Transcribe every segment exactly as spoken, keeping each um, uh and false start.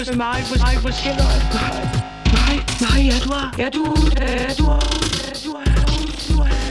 med mig på mig forskellige. Nej, nej, nej, ja du er, ja du er, ja du er, ja du er, du er.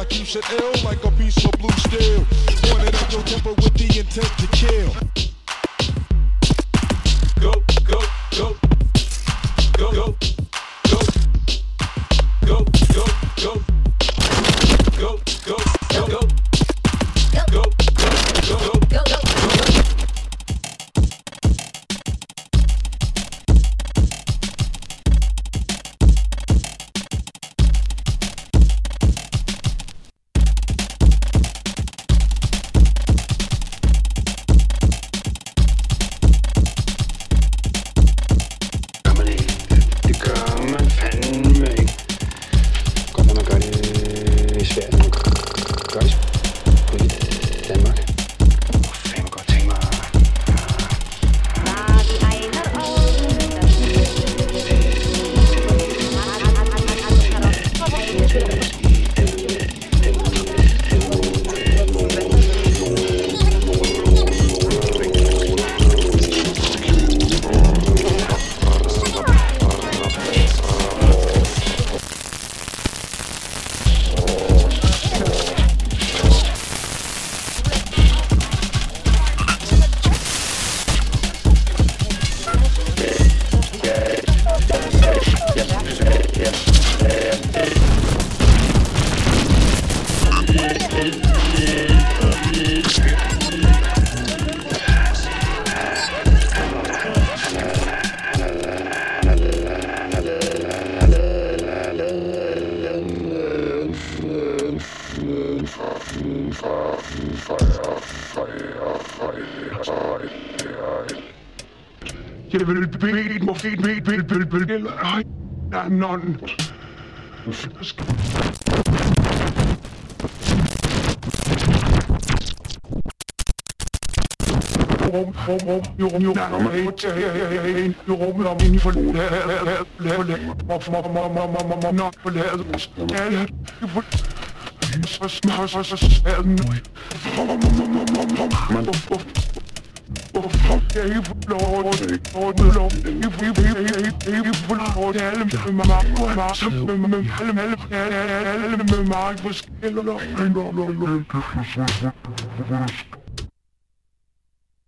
keeps it ill like a piece of blue steel. Pointed at your temper with the intent to kill. Go, go, go. Go, go, go. Go, go, go. Go, go, go, go. Go, go, go, go, go, go. Jeg vil bede mig fedt, bede, bede, bede, bede, eller ej, nej, non. Rum, rum, rum, jo, rum, jo, nej, nej, nej, jo, rum, om ind i for lad, lad, lad, lad, lad, mop, mop, mop, mop, mop, mop, nok, lad, ja, ja, jo, for, så smør, så, så, så, jeg er ikke lov at det er lov ikke for lov at alle med mig med mig med alle alle alle med mig forskellige